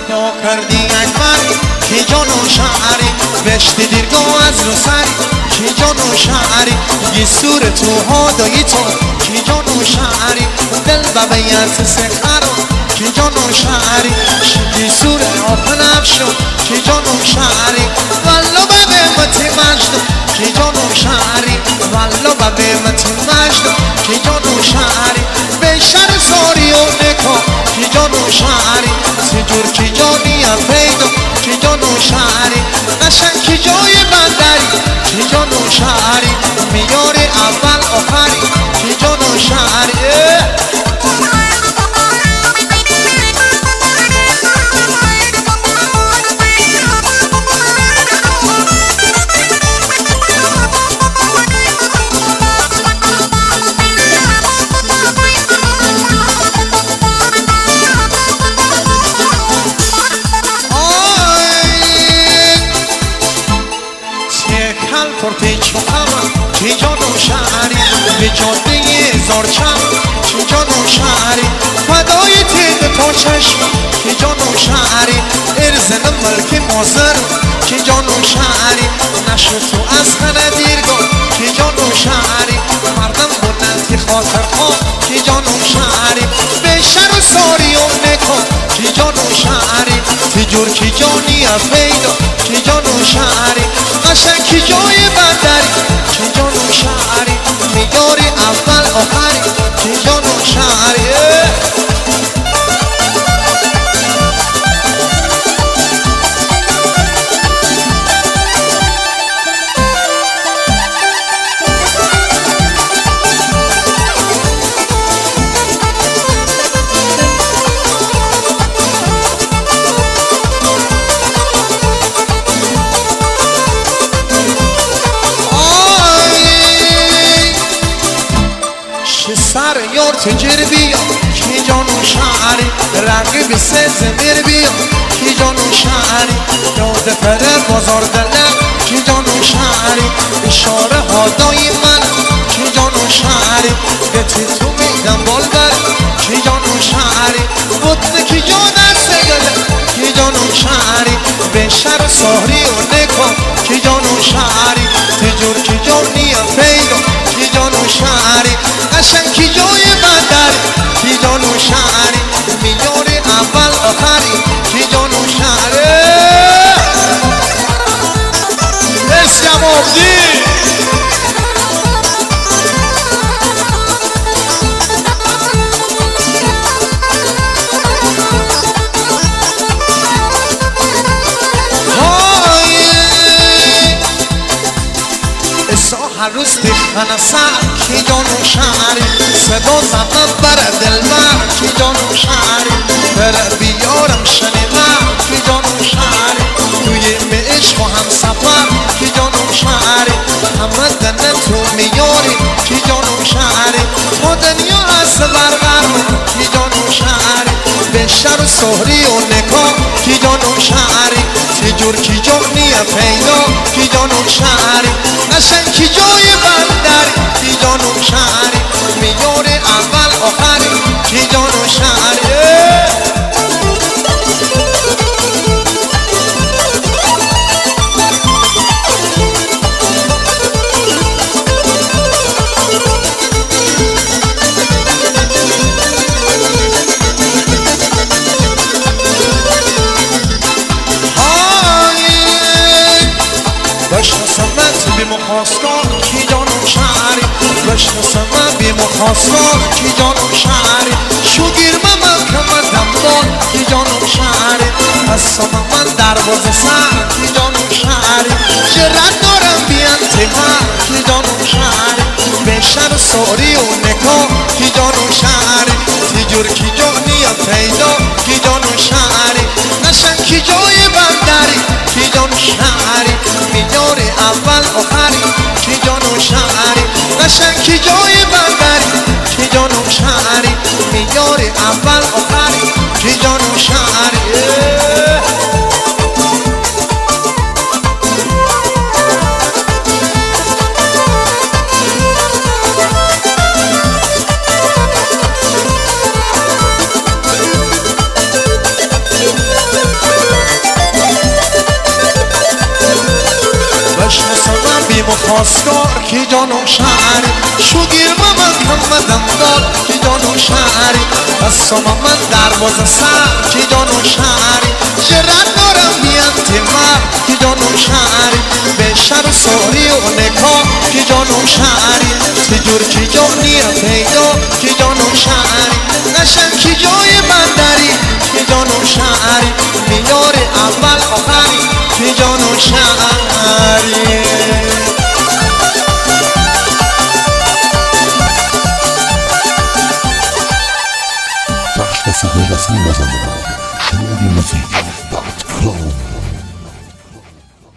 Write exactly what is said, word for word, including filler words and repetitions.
یا کردی اکبری کی جان و شعری بشتی دیرگاه از رو سری کی جان و شعری یه سور تو ها دایی تو کی جان و شعری دل ببیت سخرا کی جان و شعری یه سور آفن افشو کی جان و شعری والله ببیمت مجد کی جان و شعری والله ببیمت مجد کی جان و شعری بشر ساری و نکا کی جان و شعری سجور کی جانی پیدا کی جان و شعری قشنگ کی جای بندری کی جان و شعری میار اول آخری کی جان و شعری کی جان و شعری به جاده زارچم کی جان و شعری فدای تید تا چشم کی جان و شعری ارزن ملک مازر کی جان و شعری نشد تو از خنه دیرگاه کی جان و شعری مردم بودن خاطر ها کی جان و شعری به شر و ساری و نکا کی جان و شعری تجور کی جانی پیدا کی جان و شعری قشنگ کی جای بندری کی جان و شعری میاری اول آخری کی جان و شعری سر یار تجر بیا کی جان و شعری رنگ به زمیر بیا کی جان و شعری یاد پره بازار دلم کی جان و شعری اشاره ها دای من کی جان و شعری به تو میدم بال بر کی جان و شعری بطن کی جان است گله کی جان و شعری به شر سهری و نکا کی جان و شعری تجور کی جانی پیدا کی جان و شعری قشنگ کی جای بندری کی جان و شعری میار اول آخری کی جان و شعری اسلام آبدی هر روز دیخن سر کی جان و شعری صدا زدن بر دلبر کی جان و شعری بر بیارم شنیدن کی جان و شعری توی عشق و هم سفر کی جان و شعری همه دنه تو میاری کی جان و شعری ما دنیا از برغرم کی جان و شعری به شر و سهری و نکا کی جان و شعری تجور کی جانی پیدا کی جان و شعری قشنگ کی جای بندری کی جان و شعری میار اول آخری کی جان و شعری بشناسمت بی مخواستار کی جان و شعری بشناسمت بی مخواستار کی جان و شعری شوگیر من کمر دنبال کی جان و شعری قسم من درواز سر کی جان و شعری جرأت دارم بی انتقام کی جان و شعری به شر ساری و نکا کی جان و شعری تجور کی جانی پیدا کی جان و شعری قشنگ کی جای بندری کی جان و شعری میار اول آخری کی جان و شعری قشنگ کی جای بندری کی جان و شعری میار اول آخری کی جان و شعری خواستار کی جانم شهری شوگیر من کم دنبال کی جانم شهری بسام من دروازه سر کی جانم شهری جرات دارم بیان تیمار کی جانم شهری به شر سوری و نکام کی جانم شهری تجور کی جام نیا پیدا کی جانم شهری نشن کی جای بندری کی جانم شهری میار اول آخری کی جانم شهری بخش رسیده رسمی مزنده شنودی موزیک دات کام